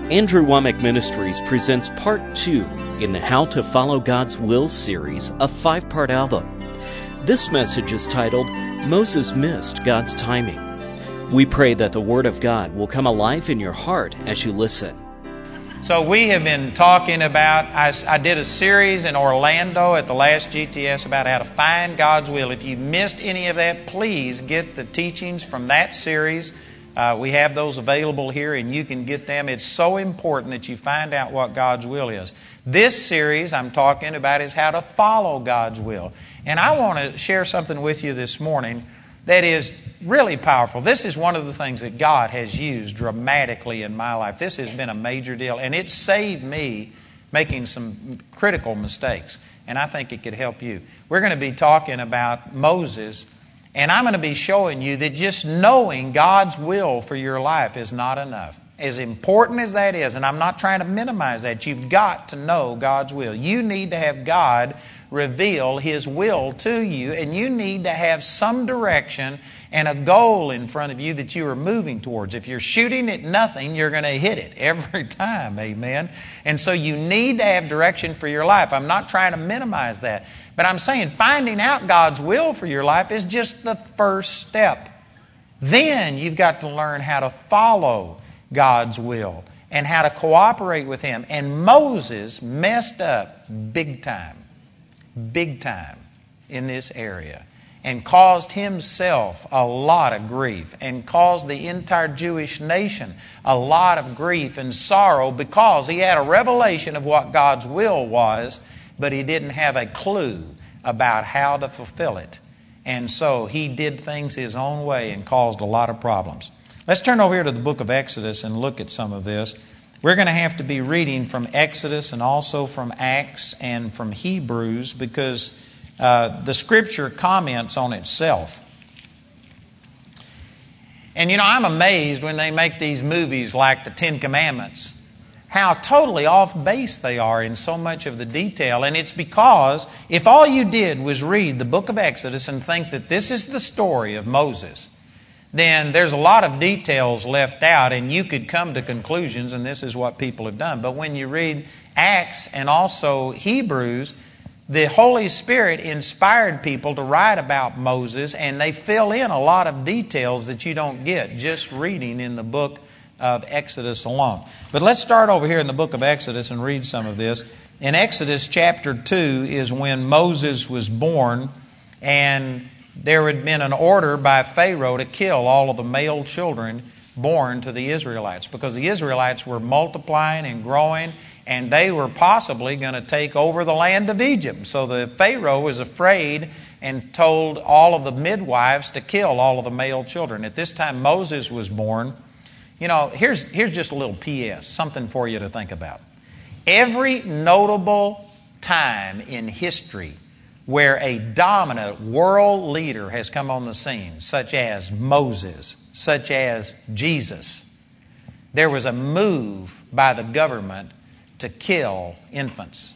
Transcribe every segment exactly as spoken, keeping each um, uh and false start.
Andrew Wommack Ministries presents part two in the How to Follow God's Will series, a five-part album. This message is titled, Moses Missed God's Timing. We pray that the Word of God will come alive in your heart as you listen. So we have been talking about, I, I did a series in Orlando at the last G T S about how to find God's will. If you missed any of that, please get the teachings from that series. Uh, we have those available here and you can get them. It's so important that you find out what God's will is. This series I'm talking about is how to follow God's will. And I want to share something with you this morning that is really powerful. This is one of the things that God has used dramatically in my life. This has been a major deal, and it saved me making some critical mistakes, and I think it could help you. We're going to be talking about Moses, and I'm going to be showing you that just knowing God's will for your life is not enough. As important as that is, and I'm not trying to minimize that, you've got to know God's will. You need to have God reveal His will to you, and you need to have some direction and a goal in front of you that you are moving towards. If you're shooting at nothing, you're going to hit it every time, amen? And so you need to have direction for your life. I'm not trying to minimize that, but I'm saying finding out God's will for your life is just the first step. Then you've got to learn how to follow God's will and how to cooperate with Him. And Moses messed up big time. Big time in this area, and caused himself a lot of grief, and caused the entire Jewish nation a lot of grief and sorrow because he had a revelation of what God's will was, but he didn't have a clue about how to fulfill it. And so he did things his own way and caused a lot of problems. Let's turn over here to the book of Exodus and look at some of this. We're going to have to be reading from Exodus and also from Acts and from Hebrews because uh, the Scripture comments on itself. And you know, I'm amazed when they make these movies like the Ten Commandments, how totally off base they are in so much of the detail. And it's because if all you did was read the book of Exodus and think that this is the story of Moses, then there's a lot of details left out and you could come to conclusions, and this is what people have done. But when you read Acts and also Hebrews, the Holy Spirit inspired people to write about Moses, and they fill in a lot of details that you don't get just reading in the book of Exodus alone. But let's start over here in the book of Exodus and read some of this. In Exodus chapter two is when Moses was born, and there had been an order by Pharaoh to kill all of the male children born to the Israelites because the Israelites were multiplying and growing, and they were possibly going to take over the land of Egypt. So the Pharaoh was afraid and told all of the midwives to kill all of the male children. At this time Moses was born. You know, here's, here's just a little P S, something for you to think about. Every notable time in history where a dominant world leader has come on the scene, such as Moses, such as Jesus, there was a move by the government to kill infants.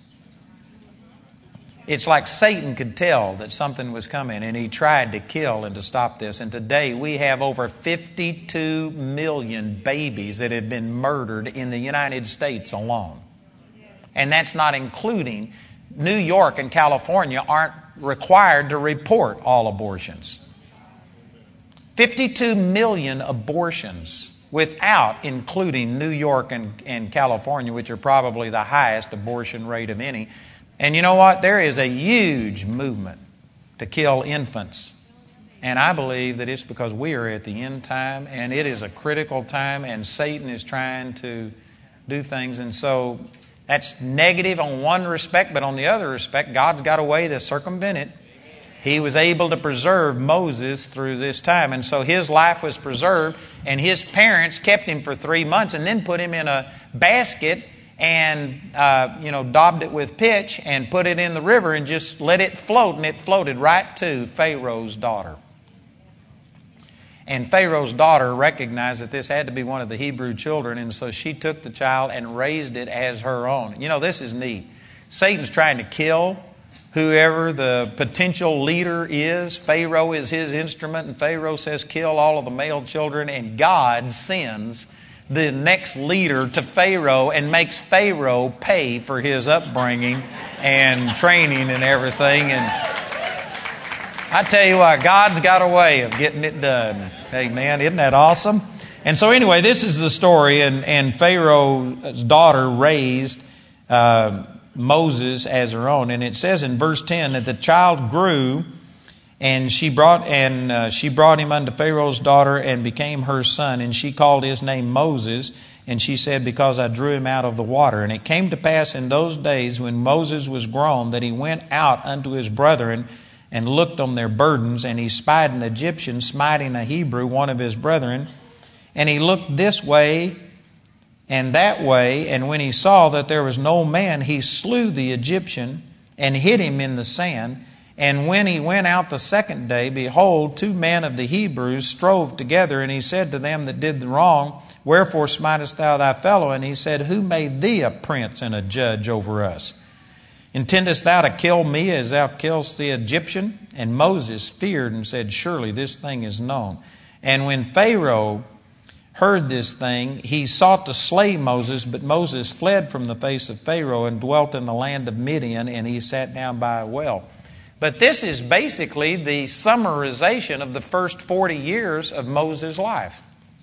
It's like Satan could tell that something was coming, and he tried to kill and to stop this. And today we have over fifty-two million babies that have been murdered in the United States alone. And that's not including New York and California aren't required to report all abortions. fifty-two million abortions without including New York and, and California, which are probably the highest abortion rate of any. And you know what? There is a huge movement to kill infants. And I believe that it's because we are at the end time, and it is a critical time, and Satan is trying to do things. And so that's negative on one respect, but on the other respect, God's got a way to circumvent it. He was able to preserve Moses through this time. And so his life was preserved, and his parents kept him for three months and then put him in a basket and, uh, you know, daubed it with pitch and put it in the river and just let it float. And it floated right to Pharaoh's daughter. And Pharaoh's daughter recognized that this had to be one of the Hebrew children, and so she took the child and raised it as her own. You know, this is neat. Satan's trying to kill whoever the potential leader is. Pharaoh is his instrument, and Pharaoh says, kill all of the male children, and God sends the next leader to Pharaoh and makes Pharaoh pay for his upbringing and training and everything. And I tell you what, God's got a way of getting it done. Amen. Isn't that awesome? And so anyway, this is the story. And, and Pharaoh's daughter raised uh, Moses as her own. And it says in verse ten that the child grew, and she brought and uh, she brought him unto Pharaoh's daughter and became her son. And she called his name Moses. And she said, because I drew him out of the water. And it came to pass in those days when Moses was grown that he went out unto his brethren and looked on their burdens. And he spied an Egyptian smiting a Hebrew, one of his brethren. And he looked this way and that way. And when he saw that there was no man, he slew the Egyptian and hid him in the sand. And when he went out the second day, behold, two men of the Hebrews strove together. And he said to them that did the wrong, wherefore smitest thou thy fellow? And he said, who made thee a prince and a judge over us? Intendest thou to kill me as thou killest the Egyptian? And Moses feared and said, surely this thing is known. And when Pharaoh heard this thing, he sought to slay Moses, but Moses fled from the face of Pharaoh and dwelt in the land of Midian, and he sat down by a well. But this is basically the summarization of the first forty years of Moses' life.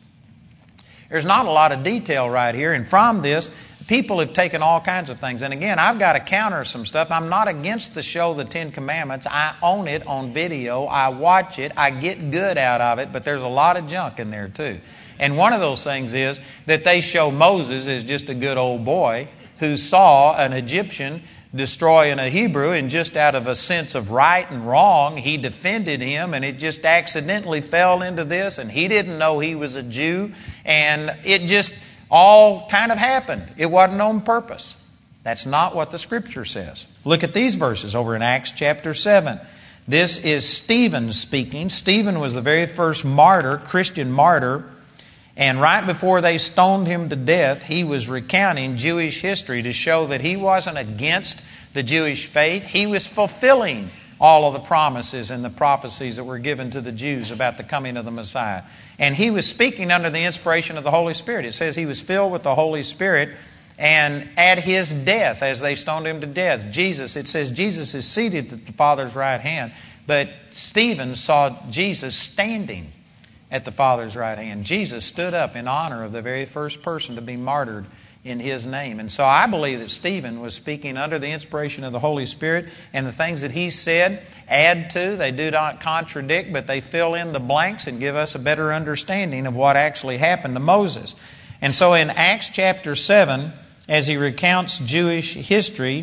There's not a lot of detail right here, and from this, people have taken all kinds of things. And again, I've got to counter some stuff. I'm not against the show, The Ten Commandments. I own it on video. I watch it. I get good out of it, but there's a lot of junk in there too. And one of those things is that they show Moses as just a good old boy who saw an Egyptian destroying a Hebrew, and just out of a sense of right and wrong, he defended him, and it just accidentally fell into this, and he didn't know he was a Jew, and it just all kind of happened. It wasn't on purpose. That's not what the Scripture says. Look at these verses over in Acts chapter seven. This is Stephen speaking. Stephen was the very first martyr, Christian martyr. And right before they stoned him to death, he was recounting Jewish history to show that he wasn't against the Jewish faith. He was fulfilling all of the promises and the prophecies that were given to the Jews about the coming of the Messiah. And he was speaking under the inspiration of the Holy Spirit. It says he was filled with the Holy Spirit, and at his death, as they stoned him to death, Jesus, it says Jesus is seated at the Father's right hand, but Stephen saw Jesus standing at the Father's right hand. Jesus stood up in honor of the very first person to be martyred in his name. And so I believe that Stephen was speaking under the inspiration of the Holy Spirit, and the things that he said add to, they do not contradict, but they fill in the blanks and give us a better understanding of what actually happened to Moses. And so in Acts chapter seven, as he recounts Jewish history,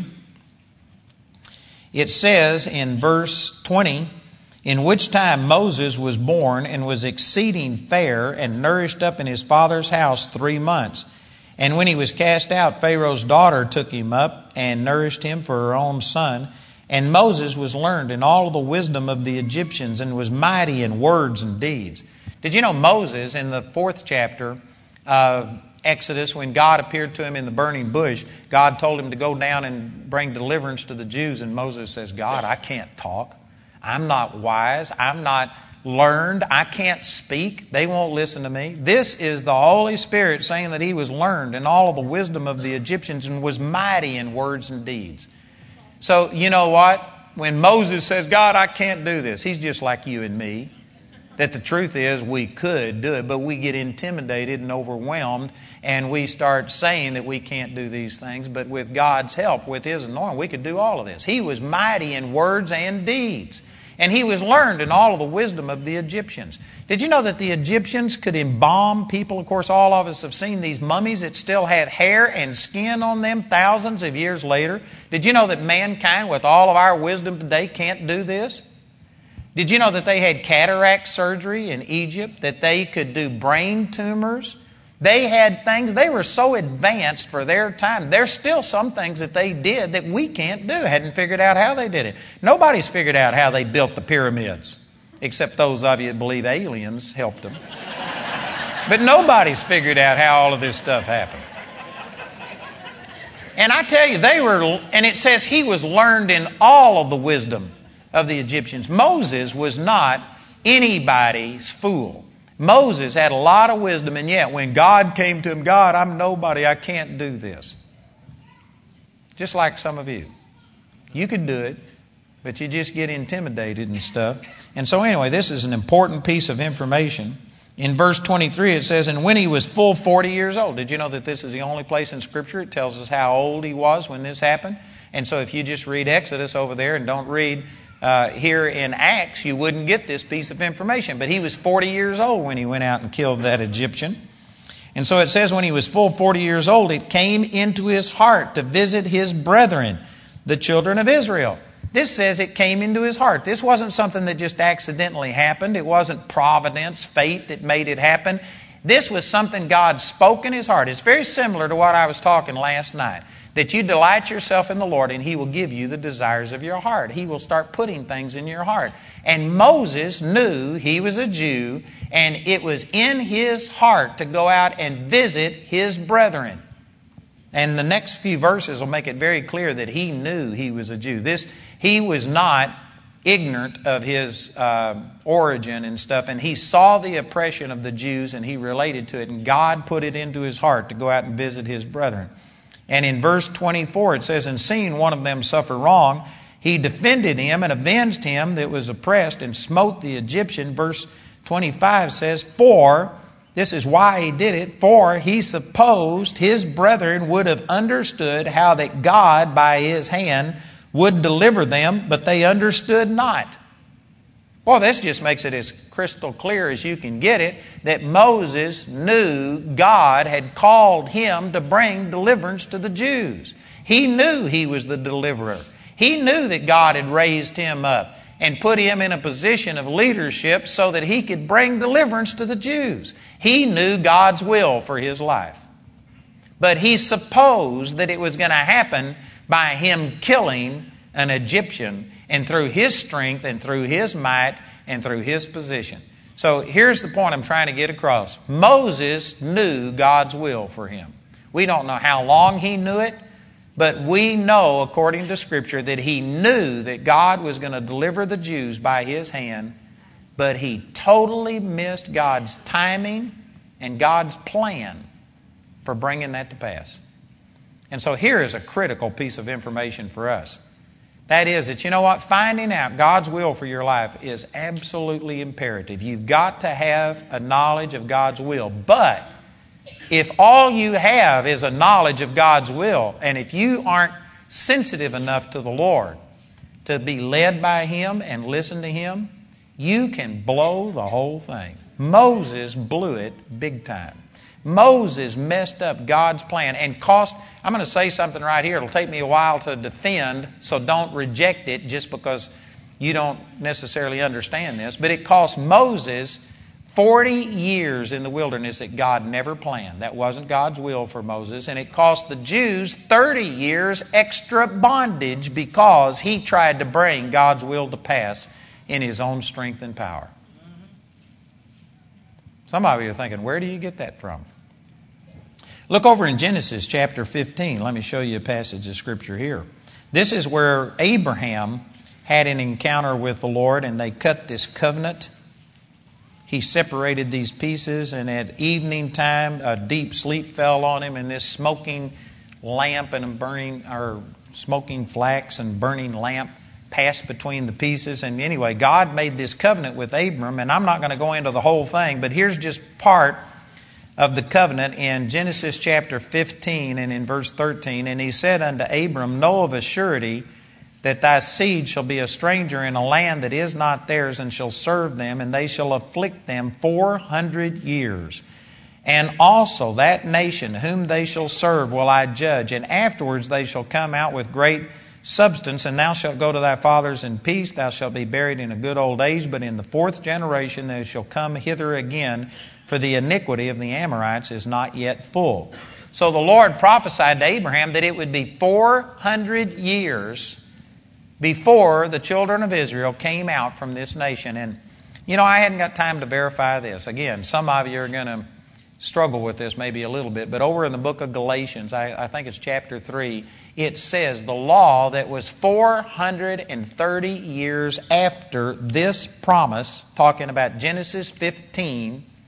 it says in verse twenty, in which time Moses was born and was exceeding fair and nourished up in his father's house three months. And when he was cast out, Pharaoh's daughter took him up and nourished him for her own son. And Moses was learned in all the wisdom of the Egyptians and was mighty in words and deeds. Did you know Moses, in the fourth chapter of Exodus, when God appeared to him in the burning bush, God told him to go down and bring deliverance to the Jews. And Moses says, God, I can't talk. I'm not wise. I'm not learned. I can't speak. They won't listen to me. This is the Holy Spirit saying that he was learned in all of the wisdom of the Egyptians and was mighty in words and deeds. So, you know what? When Moses says, God, I can't do this, he's just like you and me. That the truth is we could do it, but we get intimidated and overwhelmed, and we start saying that we can't do these things. But with God's help, with His anointing, we could do all of this. He was mighty in words and deeds. And he was learned in all of the wisdom of the Egyptians. Did you know that the Egyptians could embalm people? Of course, all of us have seen these mummies that still have hair and skin on them thousands of years later. Did you know that mankind, with all of our wisdom today, can't do this? Did you know that they had cataract surgery in Egypt, that they could do brain tumors? They had things, they were so advanced for their time. There's still some things that they did that we can't do. Hadn't figured out how they did it. Nobody's figured out how they built the pyramids, except those of you that believe aliens helped them. But nobody's figured out how all of this stuff happened. And I tell you, they were, and it says he was learned in all of the wisdom of the Egyptians. Moses was not anybody's fool. Moses had a lot of wisdom, and yet when God came to him, God, I'm nobody, I can't do this. Just like some of you. You could do it, but you just get intimidated and stuff. And so anyway, this is an important piece of information. In verse twenty-three it says, and when he was full forty years old. Did you know that this is the only place in Scripture it tells us how old he was when this happened? And so if you just read Exodus over there and don't read uh, here in Acts, you wouldn't get this piece of information. But he was forty years old when he went out and killed that Egyptian. And so it says when he was full forty years old, it came into his heart to visit his brethren, the children of Israel. This says it came into his heart. This wasn't something that just accidentally happened. It wasn't providence, fate that made it happen. This was something God spoke in his heart. It's very similar to what I was talking last night. That you delight yourself in the Lord and He will give you the desires of your heart. He will start putting things in your heart. And Moses knew he was a Jew and it was in his heart to go out and visit his brethren. And the next few verses will make it very clear that he knew he was a Jew. This, he was not ignorant of his uh, origin and stuff. And he saw the oppression of the Jews and he related to it. And God put it into his heart to go out and visit his brethren. And in verse twenty-four it says, and seeing one of them suffer wrong, he defended him and avenged him that was oppressed and smote the Egyptian. Verse twenty-five says, for... this is why he did it, for he supposed his brethren would have understood how that God by his hand would deliver them, but they understood not. Well, this just makes it as crystal clear as you can get it, that Moses knew God had called him to bring deliverance to the Jews. He knew he was the deliverer. He knew that God had raised him up and put him in a position of leadership so that he could bring deliverance to the Jews. He knew God's will for his life. But he supposed that it was going to happen by him killing an Egyptian and through his strength and through his might and through his position. So here's the point I'm trying to get across. Moses knew God's will for him. We don't know how long he knew it, but we know, according to Scripture, that he knew that God was going to deliver the Jews by his hand, but he totally missed God's timing and God's plan for bringing that to pass. And so here is a critical piece of information for us. That is that, you know what, finding out God's will for your life is absolutely imperative. You've got to have a knowledge of God's will. But if all you have is a knowledge of God's will, and if you aren't sensitive enough to the Lord to be led by Him and listen to Him, you can blow the whole thing. Moses blew it big time. Moses messed up God's plan and cost... I'm going to say something right here. It'll take me a while to defend, so don't reject it just because you don't necessarily understand this. But it cost Moses forty years in the wilderness that God never planned. That wasn't God's will for Moses. And it cost the Jews thirty years extra bondage because he tried to bring God's will to pass in his own strength and power. Some of you are thinking, where do you get that from? Look over in Genesis chapter fifteen. Let me show you a passage of Scripture here. This is where Abraham had an encounter with the Lord and they cut this covenant. He separated these pieces, and at evening time a deep sleep fell on him, and this smoking lamp and a burning, or smoking flax and burning lamp passed between the pieces. And anyway, God made this covenant with Abram, and I'm not going to go into the whole thing, but here's just part of the covenant in Genesis chapter fifteen and in verse thirteen. And he said unto Abram, know of a surety that thy seed shall be a stranger in a land that is not theirs, and shall serve them, and they shall afflict them four hundred years. And also that nation whom they shall serve will I judge, and afterwards they shall come out with great substance, and thou shalt go to thy fathers in peace. Thou shalt be buried in a good old age, but in the fourth generation they shall come hither again, for the iniquity of the Amorites is not yet full. So the Lord prophesied to Abraham that it would be four hundred years before the children of Israel came out from this nation. And, you know, I hadn't got time to verify this. Again, some of you are going to struggle with this maybe a little bit, but over in the book of Galatians, I, I think it's chapter three, it says the law that was four hundred thirty years after this promise, talking about Genesis fifteen,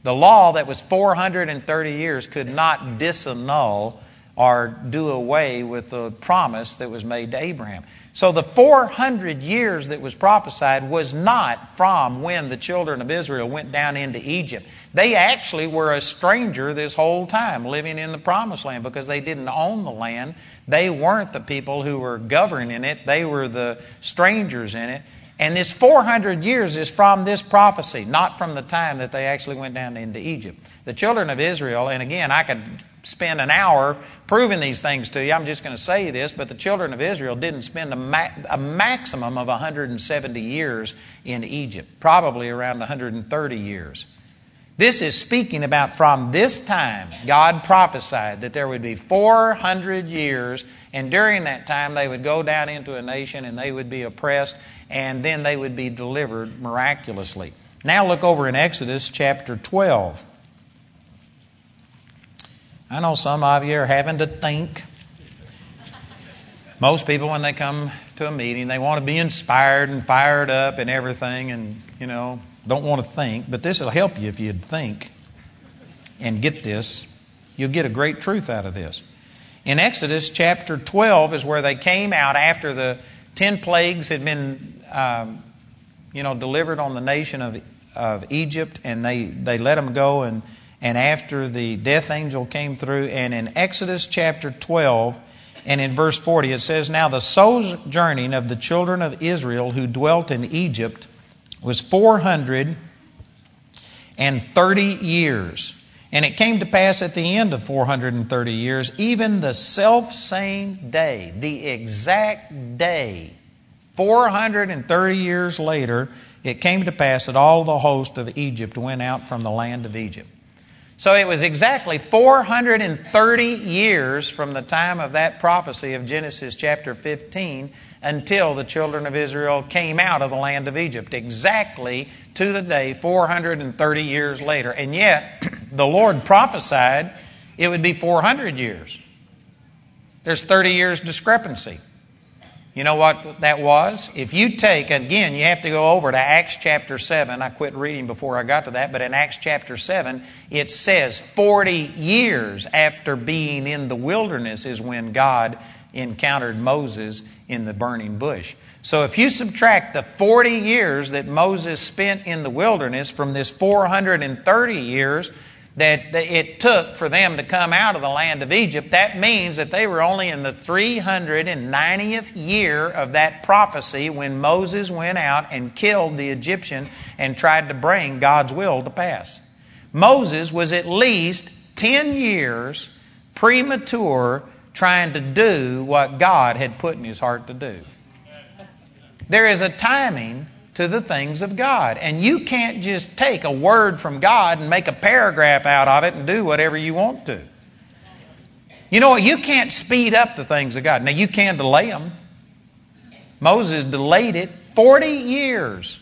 The law that was four hundred thirty years could not disannul or do away with the promise that was made to Abraham. So the four hundred years that was prophesied was not from when the children of Israel went down into Egypt. They actually were a stranger this whole time living in the promised land because they didn't own the land. They weren't the people who were governing it. They were the strangers in it. And this four hundred years is from this prophecy, not from the time that they actually went down into Egypt. The children of Israel, and again, I could spend an hour proving these things to you. I'm just going to say this, but the children of Israel didn't spend a, ma- a maximum of one hundred seventy years in Egypt, probably around one hundred thirty years. This is speaking about from this time, God prophesied that there would be four hundred years, and during that time they would go down into a nation and they would be oppressed, and then they would be delivered miraculously. Now look over in Exodus chapter twelve. I know some of you are having to think. Most people, when they come to a meeting, they want to be inspired and fired up and everything, and, you know, don't want to think. But this will help you if you'd think and get this. You'll get a great truth out of this. In Exodus chapter twelve is where they came out after the ten plagues had been, um, you know, delivered on the nation of of Egypt, and they, they let them go, and And after the death angel came through, and in Exodus chapter twelve and in verse forty, it says, "Now the sojourning of the children of Israel who dwelt in Egypt was four hundred thirty years. And it came to pass at the end of four hundred thirty years, even the selfsame day," the exact day, four hundred thirty years later, "it came to pass that all the host of Egypt went out from the land of Egypt." So it was exactly four hundred thirty years from the time of that prophecy of Genesis chapter fifteen until the children of Israel came out of the land of Egypt. Exactly to the day, four hundred thirty years later. And yet, the Lord prophesied it would be four hundred years. There's thirty years discrepancy. You know what that was? If you take, again, you have to go over to Acts chapter seven. I quit reading before I got to that, but in Acts chapter seven, it says forty years after being in the wilderness is when God encountered Moses in the burning bush. So if you subtract the forty years that Moses spent in the wilderness from this four hundred thirty years that it took for them to come out of the land of Egypt, that means that they were only in the three hundred ninetieth year of that prophecy when Moses went out and killed the Egyptian and tried to bring God's will to pass. Moses was at least ten years premature trying to do what God had put in his heart to do. There is a timing to the things of God. And you can't just take a word from God and make a paragraph out of it and do whatever you want to. You know what? You can't speed up the things of God. Now, you can delay them. Moses delayed it forty years.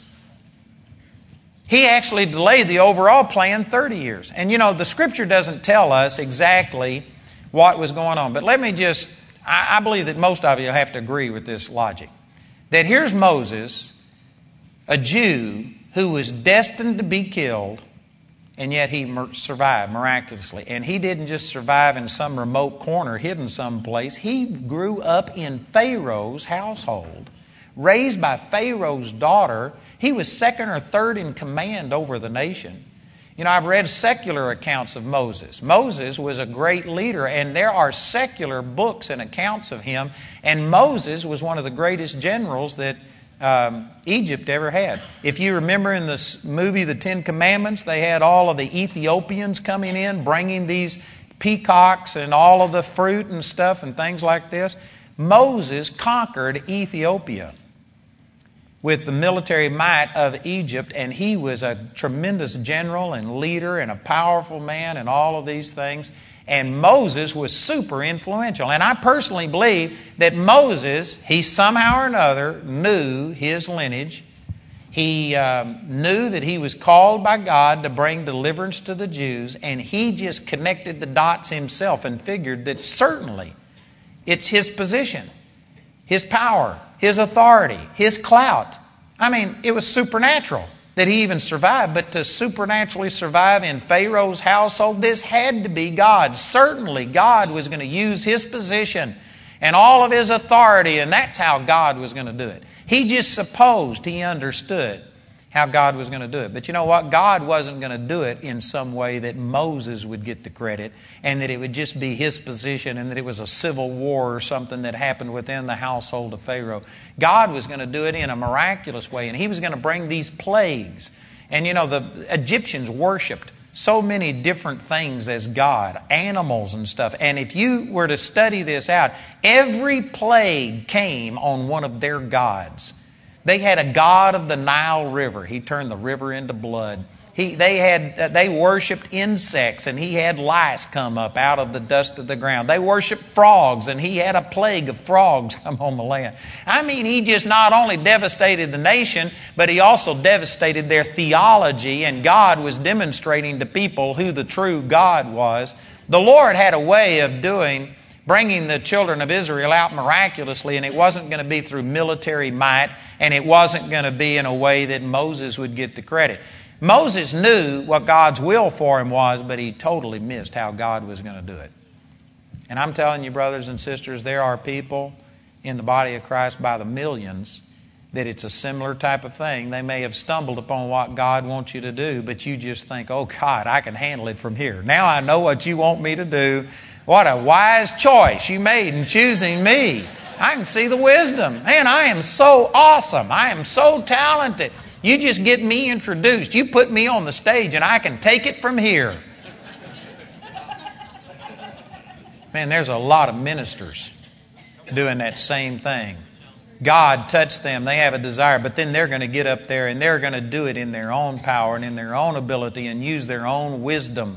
He actually delayed the overall plan thirty years. And you know, the Scripture doesn't tell us exactly what was going on. But let me just, I, I believe that most of you have to agree with this logic. That here's Moses, a Jew who was destined to be killed, and yet he survived miraculously. And he didn't just survive in some remote corner, hidden someplace. He grew up in Pharaoh's household, raised by Pharaoh's daughter. He was second or third in command over the nation. You know, I've read secular accounts of Moses. Moses was a great leader, and there are secular books and accounts of him. And Moses was one of the greatest generals that Um, Egypt ever had. If you remember in the movie The Ten Commandments, they had all of the Ethiopians coming in, bringing these peacocks and all of the fruit and stuff and things like this. Moses conquered Ethiopia with the military might of Egypt, and he was a tremendous general and leader and a powerful man and all of these things. And Moses was super influential. And I personally believe that Moses, he somehow or another knew his lineage. He um, knew that he was called by God to bring deliverance to the Jews. And he just connected the dots himself and figured that certainly it's his position, his power, his authority, his clout. I mean, it was supernatural that he even survived. But to supernaturally survive in Pharaoh's household, this had to be God. Certainly God was going to use his position and all of his authority, and that's how God was going to do it. He just supposed he understood how God was going to do it. But you know what? God wasn't going to do it in some way that Moses would get the credit and that it would just be his position and that it was a civil war or something that happened within the household of Pharaoh. God was going to do it in a miraculous way, and he was going to bring these plagues. And you know, the Egyptians worshipped so many different things as God, animals and stuff. And if you were to study this out, every plague came on one of their gods. They had a god of the Nile River. He turned the river into blood. He, they had, they worshipped insects, and he had lice come up out of the dust of the ground. They worshipped frogs, and he had a plague of frogs come on the land. I mean, he just not only devastated the nation, but he also devastated their theology, and God was demonstrating to people who the true God was. The Lord had a way of doing bringing the children of Israel out miraculously, and it wasn't going to be through military might, and it wasn't going to be in a way that Moses would get the credit. Moses knew what God's will for him was, but he totally missed how God was going to do it. And I'm telling you, brothers and sisters, there are people in the body of Christ by the millions that it's a similar type of thing. They may have stumbled upon what God wants you to do, but you just think, oh God, I can handle it from here. Now I know what you want me to do. What a wise choice you made in choosing me. I can see the wisdom. Man, I am so awesome. I am so talented. You just get me introduced. You put me on the stage and I can take it from here. Man, there's a lot of ministers doing that same thing. God touched them. They have a desire, but then they're going to get up there and they're going to do it in their own power and in their own ability and use their own wisdom.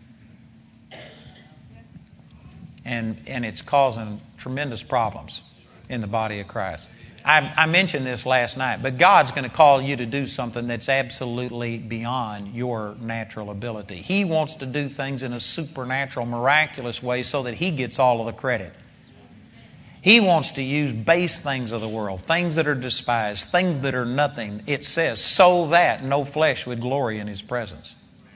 And, and it's causing tremendous problems in the body of Christ. I, I mentioned this last night, but God's going to call you to do something that's absolutely beyond your natural ability. He wants to do things in a supernatural, miraculous way so that He gets all of the credit. He wants to use base things of the world, things that are despised, things that are nothing, it says, so that no flesh would glory in His presence.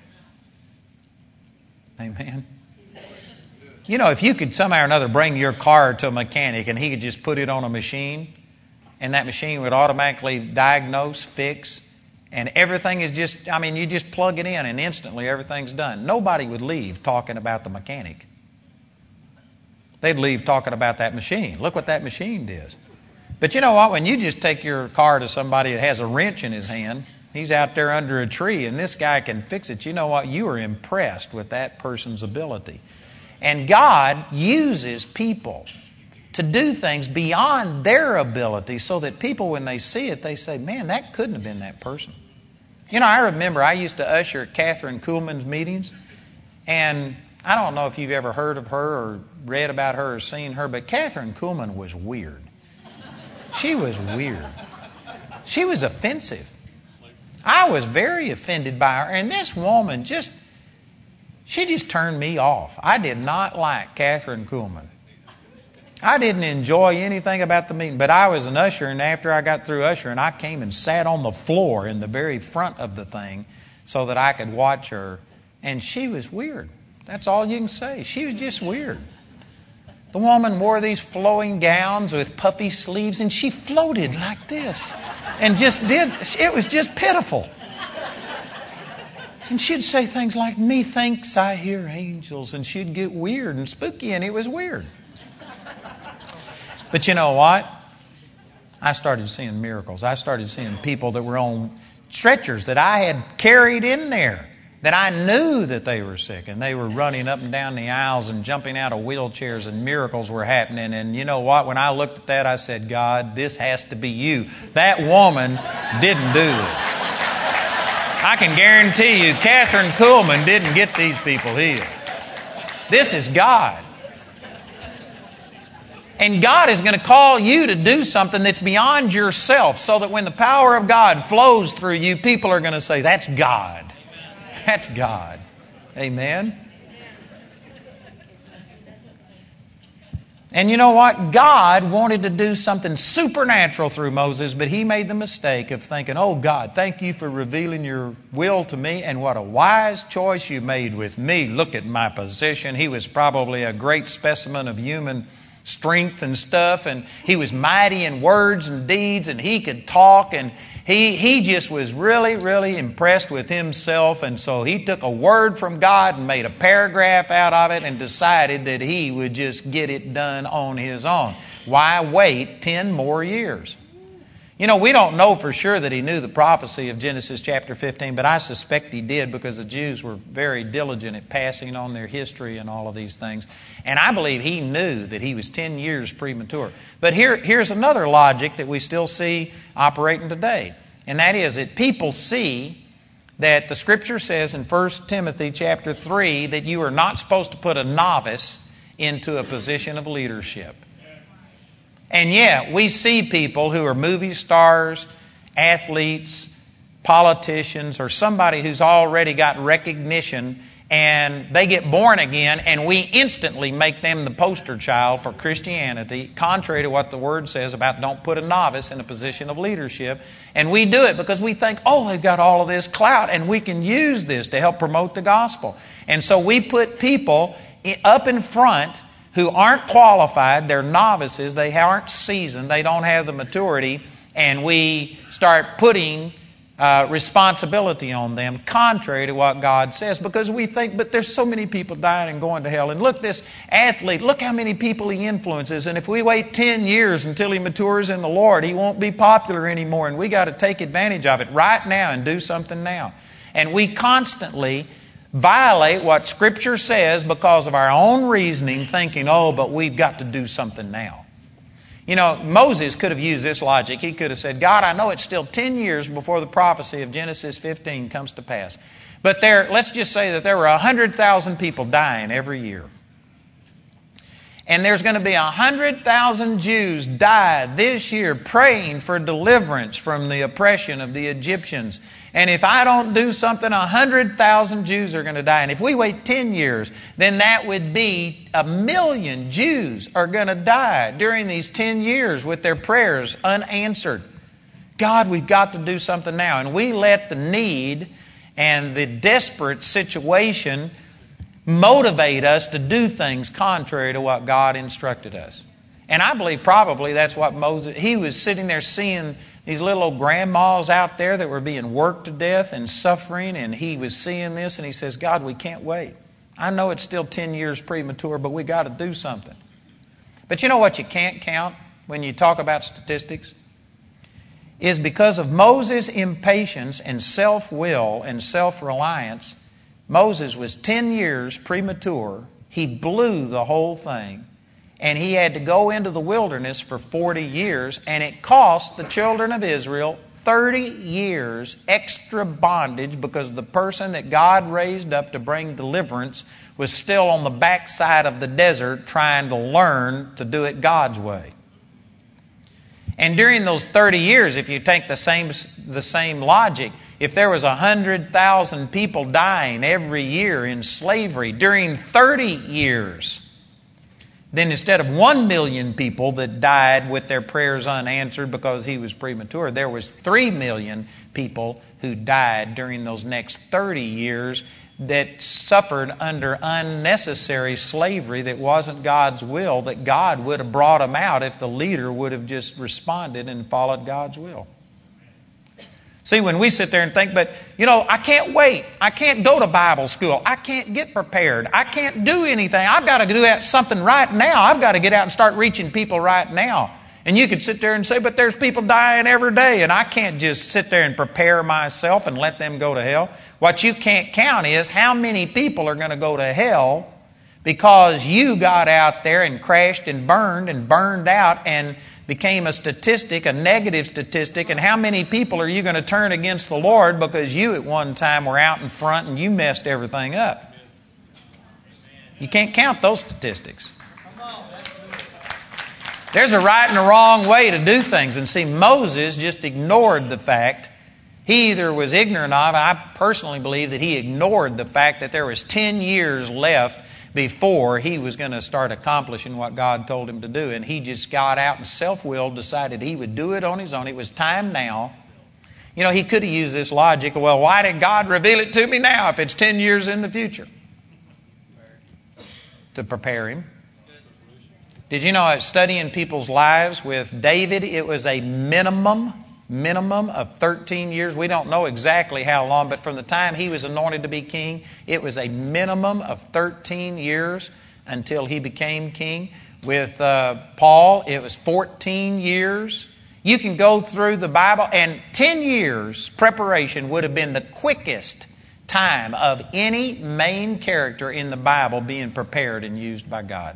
Amen. You know, if you could somehow or another bring your car to a mechanic and he could just put it on a machine and that machine would automatically diagnose, fix, and everything is just, I mean, you just plug it in and instantly everything's done. Nobody would leave talking about the mechanic. They'd leave talking about that machine. Look what that machine does. But you know what? When you just take your car to somebody that has a wrench in his hand, he's out there under a tree and this guy can fix it. You know what? You are impressed with that person's ability. And God uses people to do things beyond their ability so that people, when they see it, they say, man, that couldn't have been that person. You know, I remember I used to usher at Catherine Kuhlman's meetings, and I don't know if you've ever heard of her or read about her or seen her, but Catherine Kuhlman was weird. She was weird. She was offensive. I was very offended by her, and this woman just... She just turned me off. I did not like Catherine Kuhlman. I didn't enjoy anything about the meeting, but I was an usher, and after I got through ushering, I came and sat on the floor in the very front of the thing so that I could watch her, and she was weird. That's all you can say. She was just weird. The woman wore these flowing gowns with puffy sleeves, and she floated like this and just did, it was just pitiful. And she'd say things like, methinks I hear angels. And she'd get weird and spooky, and it was weird. But you know what? I started seeing miracles. I started seeing people that were on stretchers that I had carried in there, that I knew that they were sick. And they were running up and down the aisles and jumping out of wheelchairs, and miracles were happening. And you know what? When I looked at that, I said, God, this has to be you. That woman didn't do this. I can guarantee you, Catherine Kuhlman didn't get these people healed. This is God. And God is going to call you to do something that's beyond yourself so that when the power of God flows through you, people are going to say, that's God. That's God. Amen. And you know what? God wanted to do something supernatural through Moses, but he made the mistake of thinking, oh God, thank you for revealing your will to me, and what a wise choice you made with me. Look at my position. He was probably a great specimen of human strength and stuff, and he was mighty in words and deeds, and he could talk, and he he just was really, really impressed with himself, and so he took a word from God and made a paragraph out of it and decided that he would just get it done on his own. Why wait ten more years? You know, we don't know for sure that he knew the prophecy of Genesis chapter fifteen, but I suspect he did, because the Jews were very diligent at passing on their history and all of these things. And I believe he knew that he was ten years premature. But here, here's another logic that we still see operating today. And that is that people see that the Scripture says in First Timothy chapter three that you are not supposed to put a novice into a position of leadership. And yet, we see people who are movie stars, athletes, politicians, or somebody who's already got recognition, and they get born again, and we instantly make them the poster child for Christianity, contrary to what the Word says about don't put a novice in a position of leadership. And we do it because we think, oh, they've got all of this clout, and we can use this to help promote the gospel. And so we put people up in front who aren't qualified, they're novices, they aren't seasoned, they don't have the maturity, and we start putting uh, responsibility on them contrary to what God says, because we think, but there's so many people dying and going to hell, and look, this athlete, look how many people he influences, and if we wait ten years until he matures in the Lord, he won't be popular anymore, and we got to take advantage of it right now and do something now. And we constantly violate what Scripture says because of our own reasoning, thinking, oh, but we've got to do something now. You know, Moses could have used this logic. He could have said, God, I know it's still ten years before the prophecy of Genesis fifteen comes to pass. But there, let's just say that there were one hundred thousand people dying every year. And there's going to be one hundred thousand Jews die this year praying for deliverance from the oppression of the Egyptians. And if I don't do something, one hundred thousand Jews are going to die. And if we wait ten years, then that would be a million Jews are going to die during these ten years with their prayers unanswered. God, we've got to do something now. And we let the need and the desperate situation motivate us to do things contrary to what God instructed us. And I believe probably that's what Moses, he was sitting there seeing these little old grandmas out there that were being worked to death and suffering, and he was seeing this and he says, God, we can't wait. I know it's still ten years premature, but we got to do something. But you know what you can't count when you talk about statistics? Is because of Moses' impatience and self-will and self-reliance, Moses was ten years premature. He blew the whole thing. And he had to go into the wilderness for forty years. And it cost the children of Israel thirty years extra bondage because the person that God raised up to bring deliverance was still on the backside of the desert trying to learn to do it God's way. And during those thirty years, if you take the same, the same logic, if there was one hundred thousand people dying every year in slavery during thirty years, then instead of one million people that died with their prayers unanswered because he was premature, there was three million people who died during those next thirty years that suffered under unnecessary slavery that wasn't God's will, that God would have brought them out if the leader would have just responded and followed God's will. See, when we sit there and think, but, you know, I can't wait. I can't go to Bible school. I can't get prepared. I can't do anything. I've got to do something right now. I've got to get out and start reaching people right now. And you could sit there and say, but there's people dying every day, and I can't just sit there and prepare myself and let them go to hell. What you can't count is how many people are going to go to hell because you got out there and crashed and burned and burned out and became a statistic, a negative statistic, and how many people are you going to turn against the Lord because you at one time were out in front and you messed everything up? You can't count those statistics. There's a right and a wrong way to do things. And see, Moses just ignored the fact. He either was ignorant of, I personally believe that he ignored the fact that there was ten years left before he was going to start accomplishing what God told him to do. And he just got out and self-willed, decided he would do it on his own. It was time now. You know, he could have used this logic, well, why did God reveal it to me now if it's ten years in the future? To prepare him. Did you know, studying people's lives with David, it was a minimum, minimum of thirteen years. We don't know exactly how long, but from the time he was anointed to be king, it was a minimum of thirteen years until he became king. With uh, Paul, it was fourteen years. You can go through the Bible, and ten years preparation would have been the quickest time of any main character in the Bible being prepared and used by God.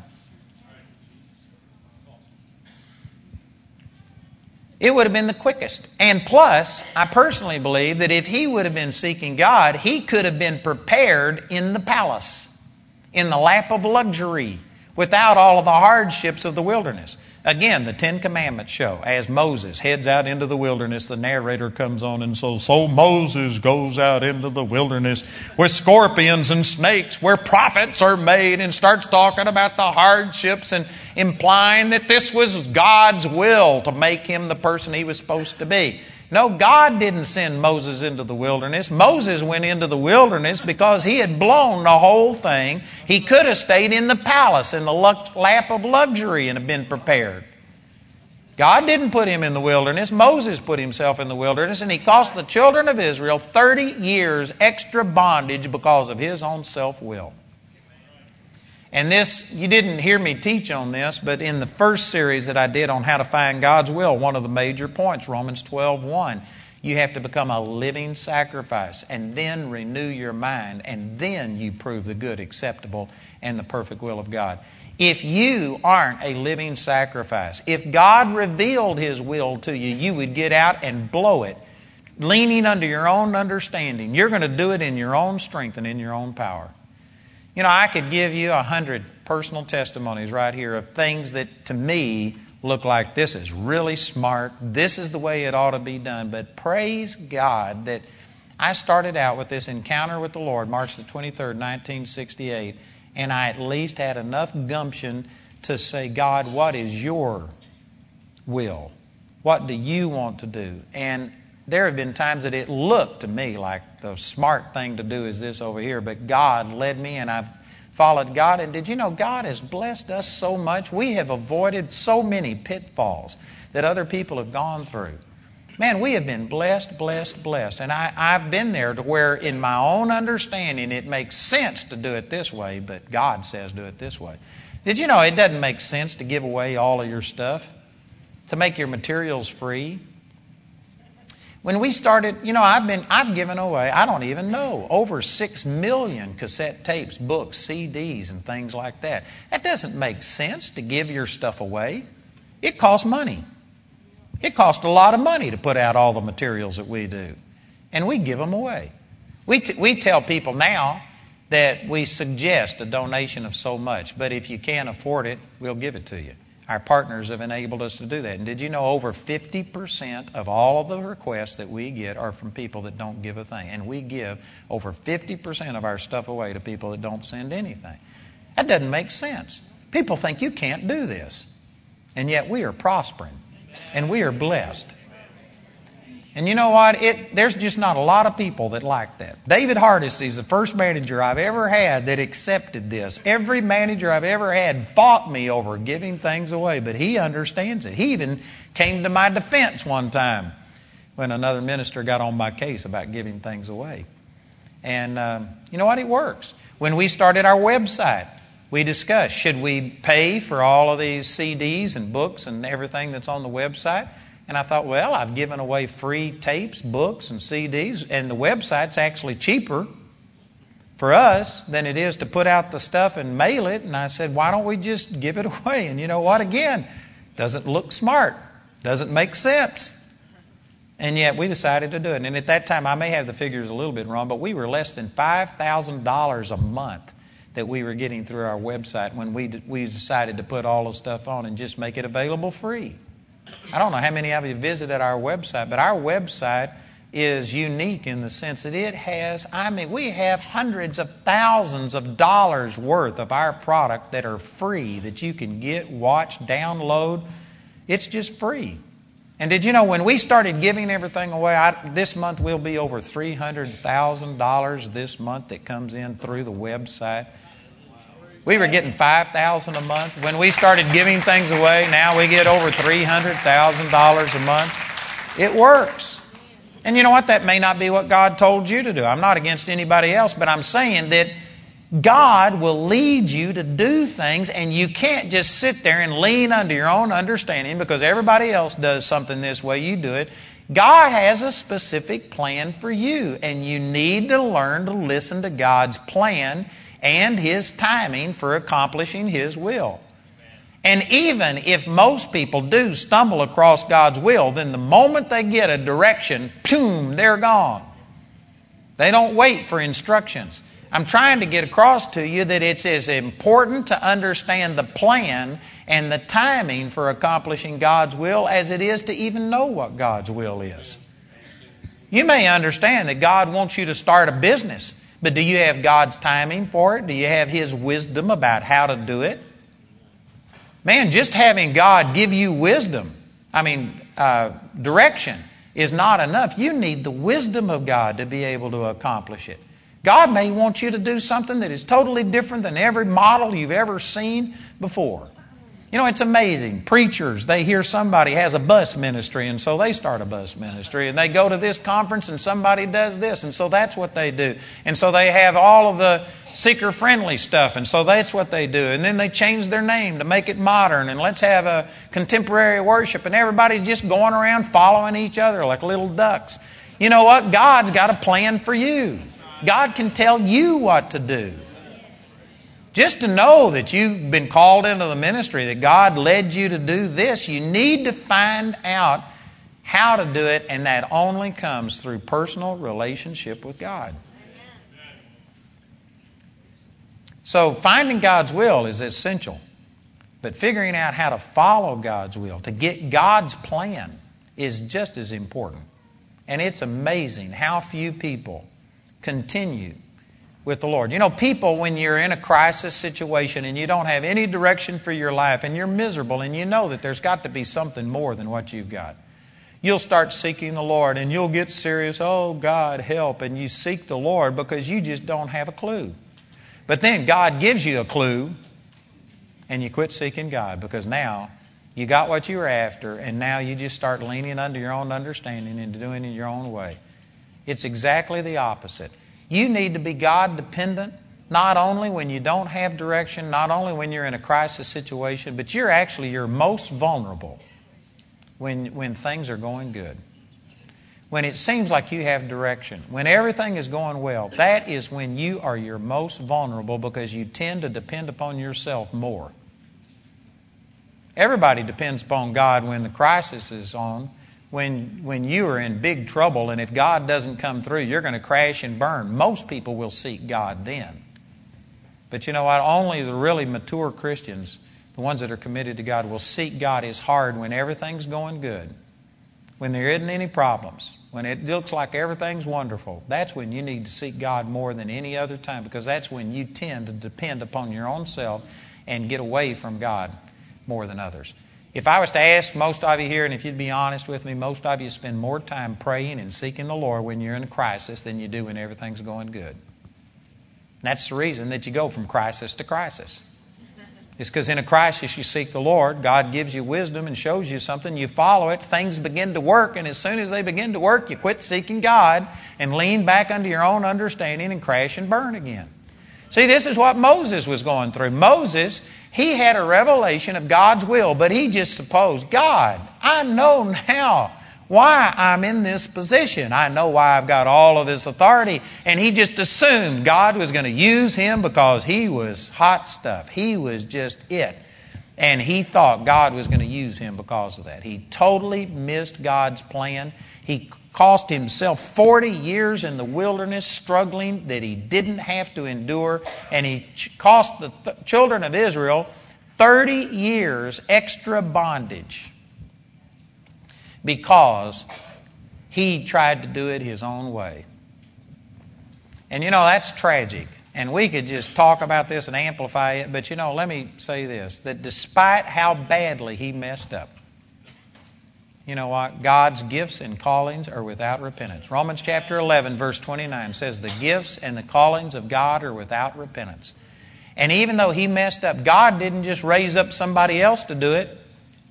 It would have been the quickest. And plus, I personally believe that if he would have been seeking God, he could have been prepared in the palace, in the lap of luxury, without all of the hardships of the wilderness. Again, the Ten Commandments show, as Moses heads out into the wilderness, the narrator comes on and says, so Moses goes out into the wilderness with scorpions and snakes where prophets are made, and starts talking about the hardships and implying that this was God's will to make him the person he was supposed to be. No, God didn't send Moses into the wilderness. Moses went into the wilderness because he had blown the whole thing. He could have stayed in the palace in the lap of luxury and have been prepared. God didn't put him in the wilderness. Moses put himself in the wilderness, and he cost the children of Israel thirty years extra bondage because of his own self-will. And this, you didn't hear me teach on this, but in the first series that I did on how to find God's will, one of the major points, Romans twelve one, you have to become a living sacrifice and then renew your mind, and then you prove the good, acceptable, and the perfect will of God. If you aren't a living sacrifice, if God revealed His will to you, you would get out and blow it, leaning under your own understanding. You're going to do it in your own strength and in your own power. You know, I could give you a hundred personal testimonies right here of things that to me look like this is really smart. This is the way it ought to be done. But praise God that I started out with this encounter with the Lord March the twenty-third, nineteen sixty-eight. And I at least had enough gumption to say, God, what is your will? What do you want to do? And there have been times that it looked to me like the smart thing to do is this over here, but God led me and I've followed God. And did you know God has blessed us so much? We have avoided so many pitfalls that other people have gone through. Man, we have been blessed, blessed, blessed. And I, I've been there to where in my own understanding it makes sense to do it this way, but God says do it this way. Did you know it doesn't make sense to give away all of your stuff, to make your materials free? When we started, you know, I've been, I've given away, I don't even know, over six million cassette tapes, books, C Ds, and things like that. That doesn't make sense to give your stuff away. It costs money. It costs a lot of money to put out all the materials that we do. And we give them away. We, t- we tell people now that we suggest a donation of so much, but if you can't afford it, we'll give it to you. Our partners have enabled us to do that. And did you know over fifty percent of all of the requests that we get are from people that don't give a thing? And we give over fifty percent of our stuff away to people that don't send anything. That doesn't make sense. People think you can't do this. And yet we are prospering. And we are blessed. And you know what? It, there's just not a lot of people that like that. David Hardesty is the first manager I've ever had that accepted this. Every manager I've ever had fought me over giving things away, but he understands it. He even came to my defense one time when another minister got on my case about giving things away. And um, you know what? It works. When we started our website, we discussed, should we pay for all of these C Ds and books and everything that's on the website? And I thought, well, I've given away free tapes, books, and C Ds, and the website's actually cheaper for us than it is to put out the stuff and mail it. And I said, why don't we just give it away? And you know what? Again, doesn't look smart, doesn't make sense. And yet we decided to do it. And at that time, I may have the figures a little bit wrong, but we were less than five thousand dollars a month that we were getting through our website when we we decided to put all the stuff on and just make it available free. I don't know how many of you visited our website, but our website is unique in the sense that it has, I mean, we have hundreds of thousands of dollars worth of our product that are free, that you can get, watch, download. It's just free. And did you know when we started giving everything away, I, this month will be over three hundred thousand dollars this month that comes in through the website. We were getting five thousand dollars a month. When we started giving things away, now we get over three hundred thousand dollars a month. It works. And you know what? That may not be what God told you to do. I'm not against anybody else, but I'm saying that God will lead you to do things, and you can't just sit there and lean under your own understanding because everybody else does something this way, you do it. God has a specific plan for you, and you need to learn to listen to God's plan and His timing for accomplishing His will. And even if most people do stumble across God's will, then the moment they get a direction, boom, they're gone. They don't wait for instructions. I'm trying to get across to you that it's as important to understand the plan and the timing for accomplishing God's will as it is to even know what God's will is. You may understand that God wants you to start a business, but do you have God's timing for it? Do you have His wisdom about how to do it? Man, just having God give you wisdom, I mean, uh, direction, is not enough. You need the wisdom of God to be able to accomplish it. God may want you to do something that is totally different than every model you've ever seen before. You know, it's amazing. Preachers, they hear somebody has a bus ministry, and so they start a bus ministry. And they go to this conference, and somebody does this, and so that's what they do. And so they have all of the seeker-friendly stuff, and so that's what they do. And then they change their name to make it modern, and let's have a contemporary worship, and everybody's just going around following each other like little ducks. You know what? God's got a plan for you. God can tell you what to do. Just to know that you've been called into the ministry, that God led you to do this, you need to find out how to do it, and that only comes through personal relationship with God. So finding God's will is essential, but figuring out how to follow God's will, to get God's plan, is just as important. And it's amazing how few people continue with the Lord. You know, people, when you're in a crisis situation and you don't have any direction for your life and you're miserable and you know that there's got to be something more than what you've got, you'll start seeking the Lord and you'll get serious. Oh, God, help. And you seek the Lord because you just don't have a clue. But then God gives you a clue and you quit seeking God because now you got what you were after and now you just start leaning under your own understanding and doing it your own way. It's exactly the opposite. You need to be God-dependent, not only when you don't have direction, not only when you're in a crisis situation, but you're actually your most vulnerable when, when things are going good. When it seems like you have direction, when everything is going well, that is when you are your most vulnerable because you tend to depend upon yourself more. Everybody depends upon God when the crisis is on. When, when you are in big trouble and if God doesn't come through, you're going to crash and burn. Most people will seek God then. But you know what? Only the really mature Christians, the ones that are committed to God, will seek God as hard when everything's going good. When there isn't any problems. When it looks like everything's wonderful. That's when you need to seek God more than any other time because that's when you tend to depend upon your own self and get away from God more than others. If I was to ask most of you here, and if you'd be honest with me, most of you spend more time praying and seeking the Lord when you're in a crisis than you do when everything's going good. And that's the reason that you go from crisis to crisis. It's because in a crisis you seek the Lord, God gives you wisdom and shows you something, you follow it, things begin to work, and as soon as they begin to work, you quit seeking God and lean back under your own understanding and crash and burn again. See, this is what Moses was going through. Moses, he had a revelation of God's will, but he just supposed, God, I know now why I'm in this position. I know why I've got all of this authority. And he just assumed God was going to use him because he was hot stuff. He was just it. And he thought God was going to use him because of that. He totally missed God's plan. He cost himself forty years in the wilderness struggling that he didn't have to endure. And he cost the th- children of Israel thirty years extra bondage because He tried to do it his own way. And you know, that's tragic. And we could just talk about this and amplify it. But you know, let me say this, that despite how badly he messed up, you know what? God's gifts and callings are without repentance. Romans chapter eleven, verse twenty-nine says, the gifts and the callings of God are without repentance. And even though he messed up, God didn't just raise up somebody else to do it.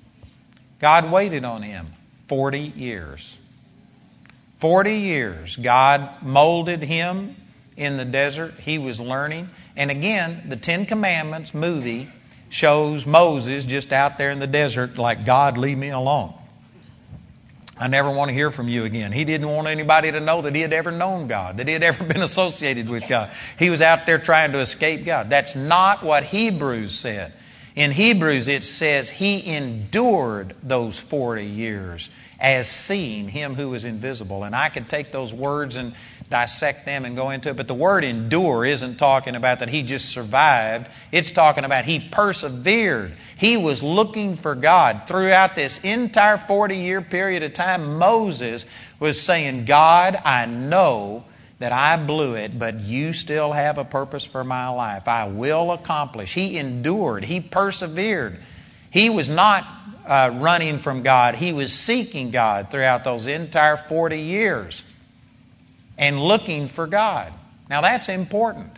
God waited on him forty years. forty years. God molded him in the desert. He was learning. And again, the Ten Commandments movie shows Moses just out there in the desert like, God, leave me alone. I never want to hear from you again. He didn't want anybody to know that he had ever known God, that he had ever been associated with God. He was out there trying to escape God. That's not what Hebrews said. In Hebrews it says he endured those forty years as seeing him who is invisible. And I could take those words and dissect them and go into it. But the word endure isn't talking about that he just survived. It's talking about he persevered. He was looking for God. Throughout this entire forty-year period of time, Moses was saying, God, I know that I blew it, but you still have a purpose for my life. I will accomplish. He endured. He persevered. He was not uh, running from God. He was seeking God throughout those entire forty years. And looking for God. Now that's important.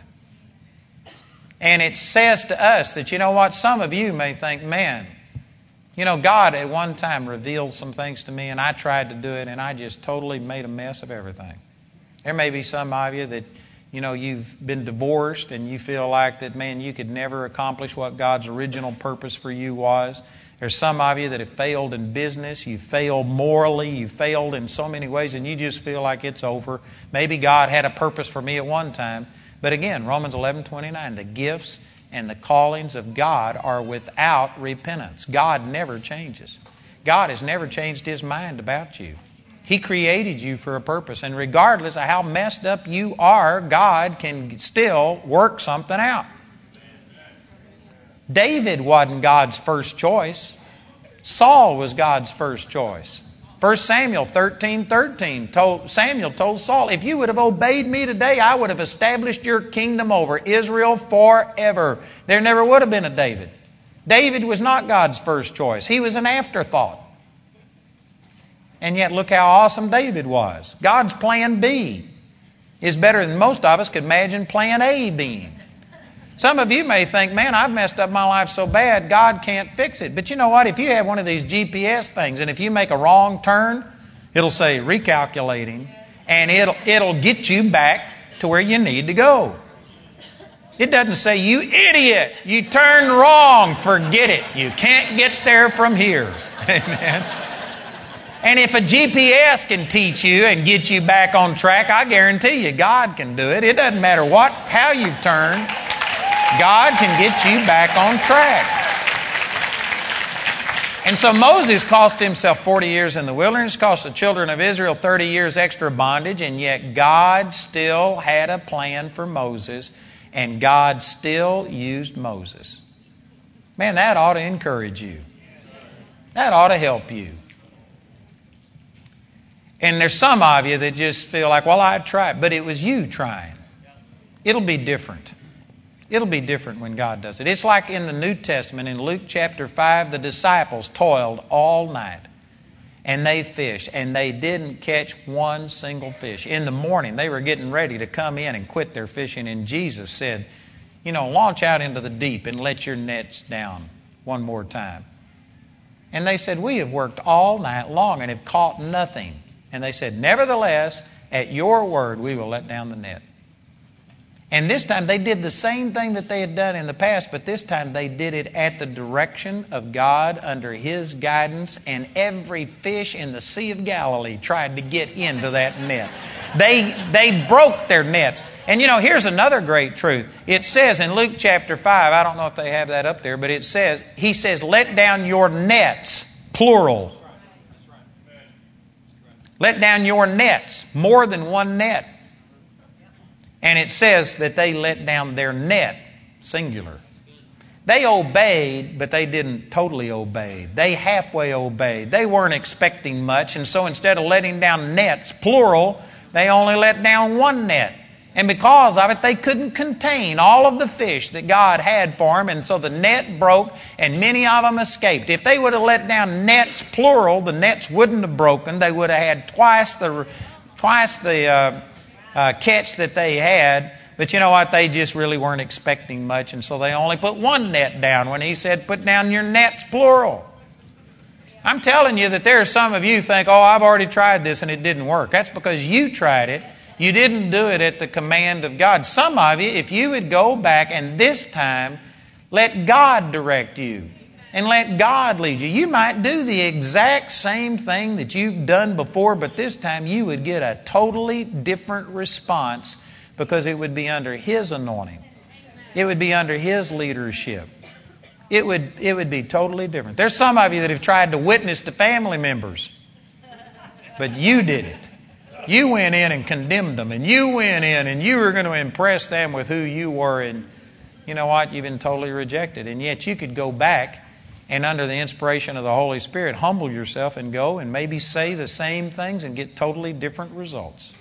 And it says to us that, you know what, some of you may think, man, you know, God at one time revealed some things to me and I tried to do it and I just totally made a mess of everything. There may be some of you that, you know, you've been divorced and you feel like that, man, you could never accomplish what God's original purpose for you was. There's some of you that have failed in business, you failed morally, you failed in so many ways, and you just feel like it's over. Maybe God had a purpose for me at one time. But again, Romans eleven twenty-nine, the gifts and the callings of God are without repentance. God never changes. God has never changed His mind about you. He created you for a purpose, and regardless of how messed up you are, God can still work something out. David wasn't God's first choice. Saul was God's first choice. First Samuel thirteen thirteen told, Samuel told Saul, if you would have obeyed me today, I would have established your kingdom over Israel forever. There never would have been a David. David was not God's first choice. He was an afterthought. And yet look how awesome David was. God's plan B is better than most of us could imagine plan A being. Some of you may think, man, I've messed up my life so bad, God can't fix it. But you know what? If you have one of these G P S things, and if you make a wrong turn, it'll say recalculating, and it'll, it'll get you back to where you need to go. It doesn't say, you idiot, you turned wrong, forget it. You can't get there from here. Amen. And if a G P S can teach you and get you back on track, I guarantee you God can do it. It doesn't matter what, how you've turned. God can get you back on track. And so Moses cost himself forty years in the wilderness, cost the children of Israel thirty years extra bondage, and yet God still had a plan for Moses, and God still used Moses. Man, that ought to encourage you. That ought to help you. And there's some of you that just feel like, well, I tried, but it was you trying. It'll be different. It'll be different when God does it. It's like in the New Testament, in Luke chapter five, the disciples toiled all night and they fished and they didn't catch one single fish. In the morning, they were getting ready to come in and quit their fishing, and Jesus said, you know, launch out into the deep and let your nets down one more time. And they said, we have worked all night long and have caught nothing. And they said, nevertheless, at your word, we will let down the net. And this time they did the same thing that they had done in the past, but this time they did it at the direction of God, under His guidance, and every fish in the Sea of Galilee tried to get into that net. They, they broke their nets. And you know, here's another great truth. It says in Luke chapter five, I don't know if they have that up there, but it says, He says, let down your nets, plural. Let down your nets, more than one net. And it says that they let down their net, singular. They obeyed, but they didn't totally obey. They halfway obeyed. They weren't expecting much, and so instead of letting down nets, plural, they only let down one net. And because of it, they couldn't contain all of the fish that God had for them, and so the net broke, and many of them escaped. If they would have let down nets, plural, the nets wouldn't have broken. They would have had twice the, twice the uh, uh, catch that they had. But you know what? They just really weren't expecting much, and so they only put one net down when He said, put down your nets, plural. I'm telling you that there are some of you think, oh, I've already tried this and it didn't work. That's because you tried it. You didn't do it at the command of God. Some of you, if you would go back and this time let God direct you and let God lead you, you might do the exact same thing that you've done before, but this time you would get a totally different response because it would be under His anointing. It would be under His leadership. It would, it would be totally different. There's some of you that have tried to witness to family members, but you did it. You went in and condemned them, and you went in and you were going to impress them with who you were, and you know what? You've been totally rejected. And yet you could go back and under the inspiration of the Holy Spirit, humble yourself and go and maybe say the same things and get totally different results.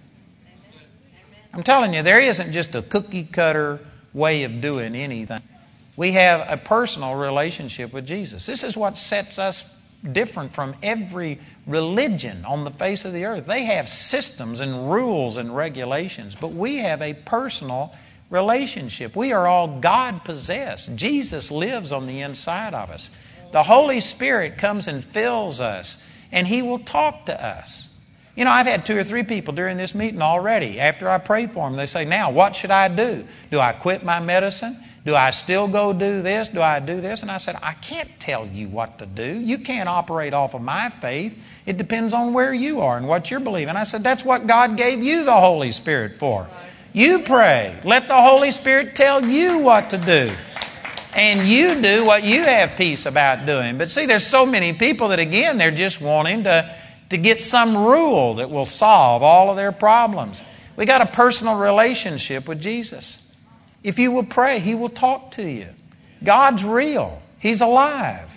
I'm telling you, there isn't just a cookie cutter way of doing anything. We have a personal relationship with Jesus. This is what sets us different from every religion on the face of the earth. They have systems and rules and regulations, but we have a personal relationship. We are all God-possessed. Jesus lives on the inside of us. The Holy Spirit comes and fills us, and He will talk to us. You know, I've had two or three people during this meeting already. After I pray for them, they say, now, what should I do? Do I quit my medicine? Do I still go do this? Do I do this? And I said, I can't tell you what to do. You can't operate off of my faith. It depends on where you are and what you're believing. I said, that's what God gave you the Holy Spirit for. You pray. Let the Holy Spirit tell you what to do. And you do what you have peace about doing. But see, there's so many people that, again, they're just wanting to, to get some rule that will solve all of their problems. We got a personal relationship with Jesus. If you will pray, He will talk to you. God's real. He's alive.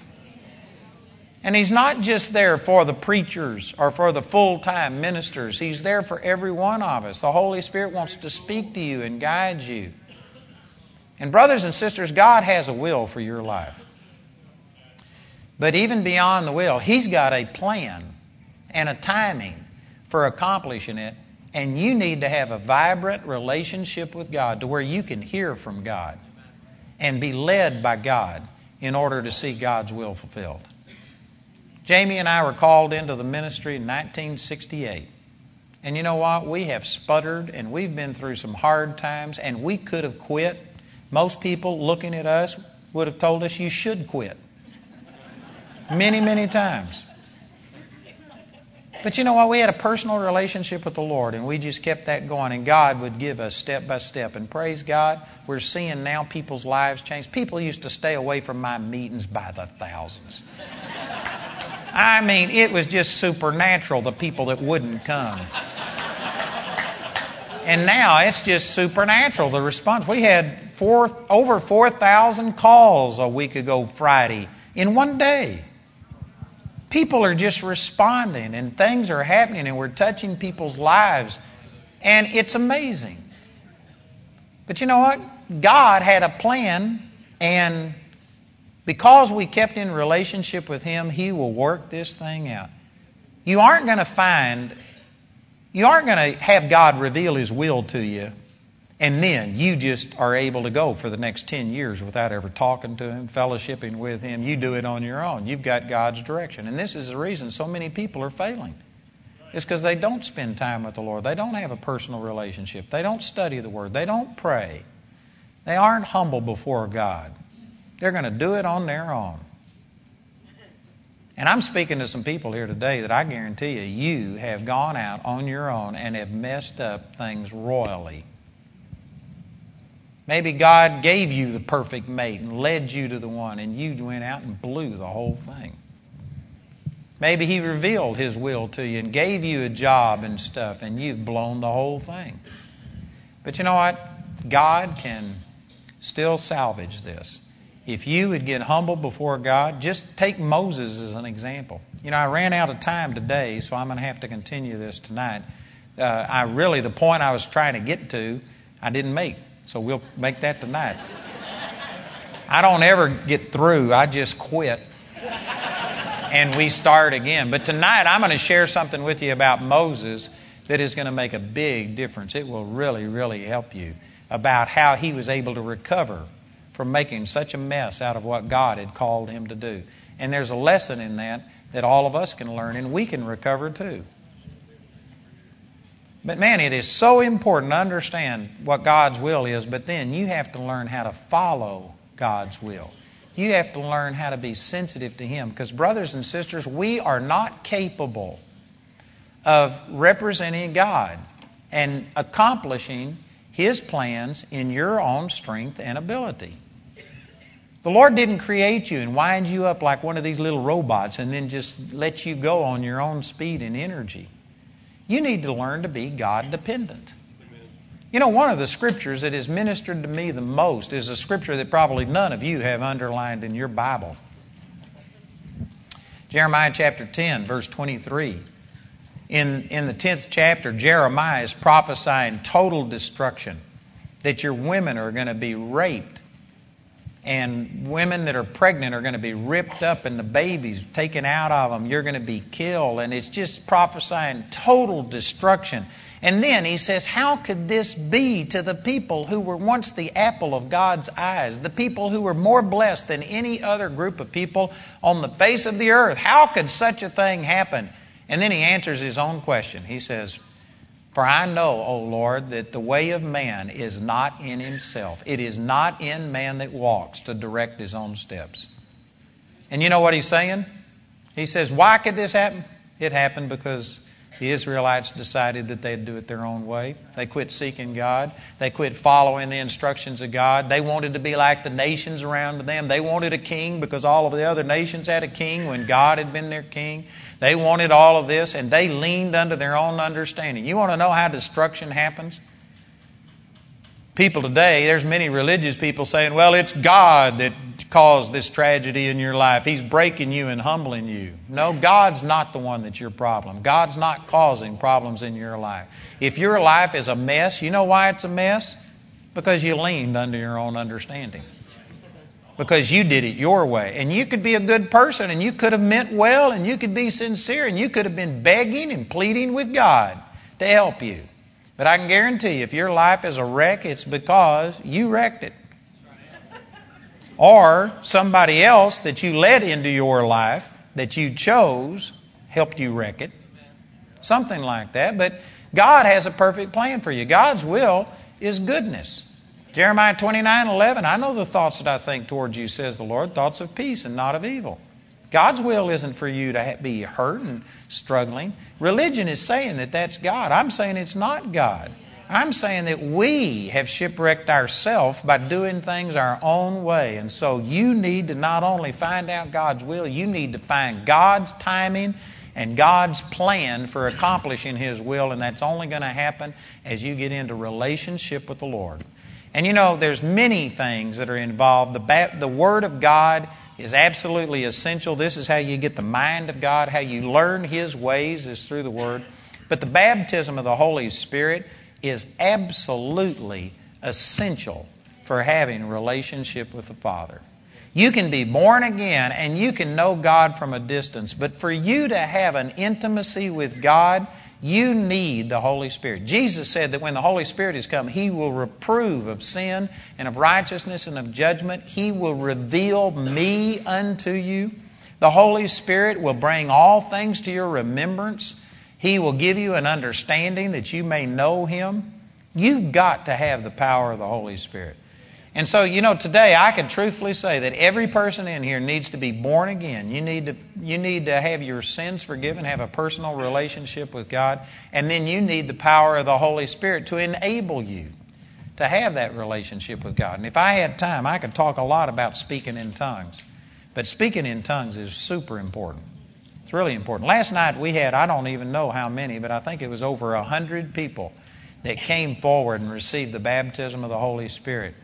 And He's not just there for the preachers or for the full-time ministers. He's there for every one of us. The Holy Spirit wants to speak to you and guide you. And brothers and sisters, God has a will for your life. But even beyond the will, He's got a plan and a timing for accomplishing it. And you need to have a vibrant relationship with God to where you can hear from God and be led by God in order to see God's will fulfilled. Jamie and I were called into the ministry in nineteen sixty-eight. And you know what? We have sputtered and we've been through some hard times, and we could have quit. Most people looking at us would have told us you should quit. Many, many times. But you know what? We had a personal relationship with the Lord, and we just kept that going, and God would give us step by step. And praise God, we're seeing now people's lives change. People used to stay away from my meetings by the thousands. I mean, it was just supernatural, the people that wouldn't come. And now it's just supernatural, the response. We had four, over four thousand calls a week ago Friday in one day. People are just responding, and things are happening, and we're touching people's lives. And it's amazing. But you know what? God had a plan, and because we kept in relationship with Him, He will work this thing out. You aren't going to find, you aren't going to have God reveal His will to you, and then you just are able to go for the next ten years without ever talking to Him, fellowshipping with Him. You do it on your own. You've got God's direction. And this is the reason so many people are failing. It's because they don't spend time with the Lord. They don't have a personal relationship. They don't study the Word. They don't pray. They aren't humble before God. They're going to do it on their own. And I'm speaking to some people here today that I guarantee you, you have gone out on your own and have messed up things royally. Maybe God gave you the perfect mate and led you to the one, and you went out and blew the whole thing. Maybe He revealed His will to you and gave you a job and stuff, and you've blown the whole thing. But you know what? God can still salvage this. If you would get humble before God, just take Moses as an example. You know, I ran out of time today, so I'm going to have to continue this tonight. Uh, I really, the point I was trying to get to, I didn't make. So we'll make that tonight. I don't ever get through. I just quit. And we start again. But tonight I'm going to share something with you about Moses that is going to make a big difference. It will really, really help you about how he was able to recover from making such a mess out of what God had called him to do. And there's a lesson in that that all of us can learn, and we can recover too. But man, it is so important to understand what God's will is, but then you have to learn how to follow God's will. You have to learn how to be sensitive to Him. Because brothers and sisters, we are not capable of representing God and accomplishing His plans in your own strength and ability. The Lord didn't create you and wind you up like one of these little robots and then just let you go on your own speed and energy. You need to learn to be God-dependent. You know, one of the scriptures that has ministered to me the most is a scripture that probably none of you have underlined in your Bible. Jeremiah chapter ten, verse twenty-three. In, in the tenth chapter, Jeremiah is prophesying total destruction, that your women are going to be raped, and women that are pregnant are going to be ripped up and the babies taken out of them. You're going to be killed. And it's just prophesying total destruction. And then he says, how could this be to the people who were once the apple of God's eyes, the people who were more blessed than any other group of people on the face of the earth? How could such a thing happen? And then he answers his own question. He says, for I know, O Lord, that the way of man is not in himself. It is not in man that walks to direct his own steps. And you know what he's saying? He says, why could this happen? It happened because the Israelites decided that they'd do it their own way. They quit seeking God. They quit following the instructions of God. They wanted to be like the nations around them. They wanted a king because all of the other nations had a king when God had been their king. They wanted all of this, and they leaned under their own understanding. You want to know how destruction happens? People today, there's many religious people saying, well, it's God that caused this tragedy in your life. He's breaking you and humbling you. No, God's not the one that's your problem. God's not causing problems in your life. If your life is a mess, you know why it's a mess? Because you leaned under your own understanding. Because you did it your way. And you could be a good person, and you could have meant well, and you could be sincere, and you could have been begging and pleading with God to help you. But I can guarantee you, if your life is a wreck, it's because you wrecked it. Or somebody else that you let into your life, that you chose, helped you wreck it. Something like that. But God has a perfect plan for you. God's will is goodness. Jeremiah twenty-nine eleven, I know the thoughts that I think towards you, says the Lord, thoughts of peace and not of evil. God's will isn't for you to be hurt and struggling. Religion is saying that that's God. I'm saying it's not God. I'm saying that we have shipwrecked ourselves by doing things our own way. And so you need to not only find out God's will, you need to find God's timing and God's plan for accomplishing His will. And that's only going to happen as you get into relationship with the Lord. And you know, there's many things that are involved. The, ba- the Word of God is absolutely essential. This is how you get the mind of God. How you learn His ways is through the Word. But the baptism of the Holy Spirit is absolutely essential for having a relationship with the Father. You can be born again and you can know God from a distance. But for you to have an intimacy with God, you need the Holy Spirit. Jesus said that when the Holy Spirit has come, He will reprove of sin and of righteousness and of judgment. He will reveal me unto you. The Holy Spirit will bring all things to your remembrance. He will give you an understanding that you may know Him. You've got to have the power of the Holy Spirit. And so, you know, today I can truthfully say that every person in here needs to be born again. You need to, you need to have your sins forgiven, have a personal relationship with God, and then you need the power of the Holy Spirit to enable you to have that relationship with God. And if I had time, I could talk a lot about speaking in tongues. But speaking in tongues is super important. It's really important. Last night we had, I don't even know how many, but I think it was over a hundred people that came forward and received the baptism of the Holy Spirit.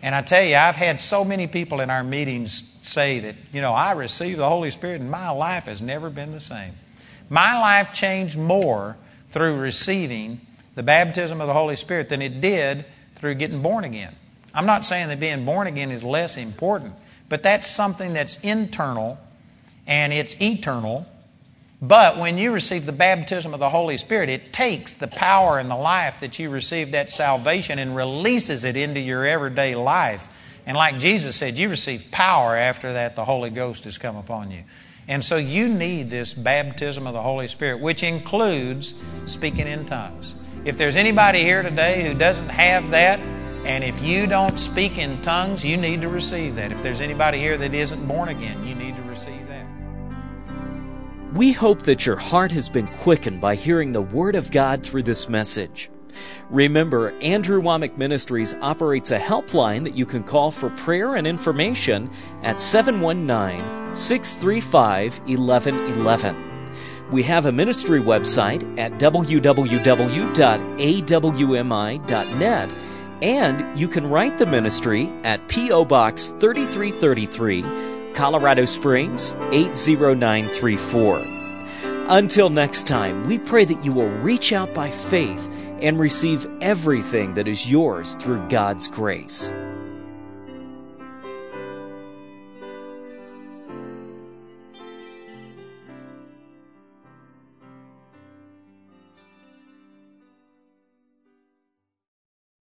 And I tell you, I've had so many people in our meetings say that, you know, I received the Holy Spirit and my life has never been the same. My life changed more through receiving the baptism of the Holy Spirit than it did through getting born again. I'm not saying that being born again is less important, but that's something that's internal and it's eternal. But when you receive the baptism of the Holy Spirit, it takes the power and the life that you received at salvation and releases it into your everyday life. And like Jesus said, you receive power after that the Holy Ghost has come upon you. And so you need this baptism of the Holy Spirit, which includes speaking in tongues. If there's anybody here today who doesn't have that, and if you don't speak in tongues, you need to receive that. If there's anybody here that isn't born again, you need to receive that. We hope that your heart has been quickened by hearing the Word of God through this message. Remember, Andrew Wommack Ministries operates a helpline that you can call for prayer and information at seven one nine, six three five, one one one one. We have a ministry website at w w w dot a w m i dot net, and you can write the ministry at P O Box thirty-three thirty-three, Colorado Springs, eight zero nine three four. Until next time, we pray that you will reach out by faith and receive everything that is yours through God's grace.